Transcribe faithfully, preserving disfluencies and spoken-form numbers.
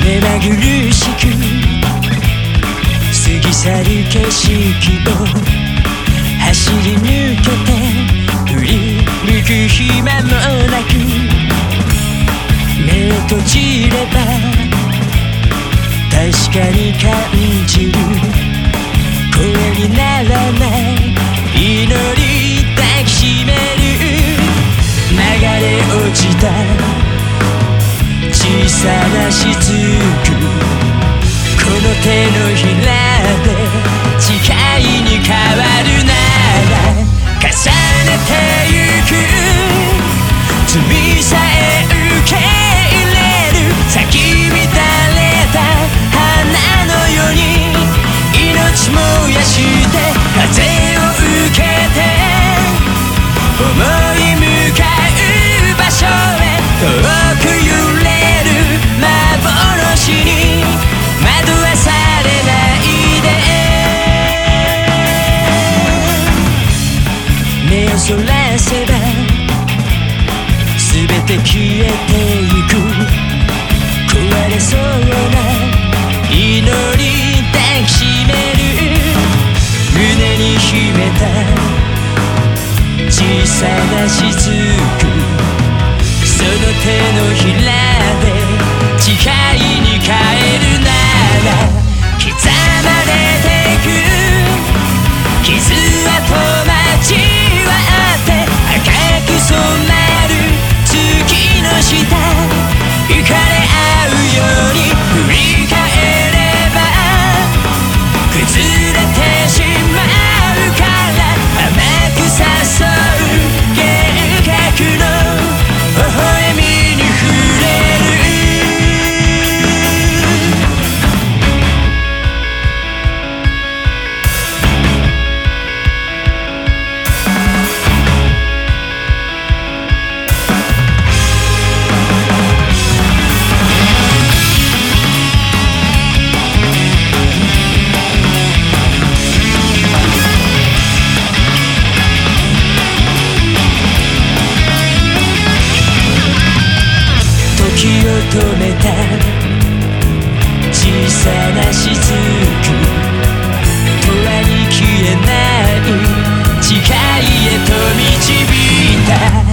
目まぐるしく過ぎ去る景色を走り抜けて振り向く暇もなく目を閉じれば確かに感じる声にならない祈り抱きしめる流れ落ちた小さな雫この手のひらで誓いに変わるなら重ねてゆく罪さえ受け入れる咲き乱れた花のように命燃やして風を受けて思い向かう場所へ遠く揺れる幻に惑わされないで目をそらせば全て消えてゆく壊れそうな祈り抱きしめる胸に秘めた小さな雫その手のひらで誓いに変えるなら刻まれてく傷跡交わって赤く染まる月の下惹かれ合うように振り返れば崩れてしまうから甘く誘う幻覚の微笑みに触れる時を止めた小さな雫永遠に消えない誓いへと導いた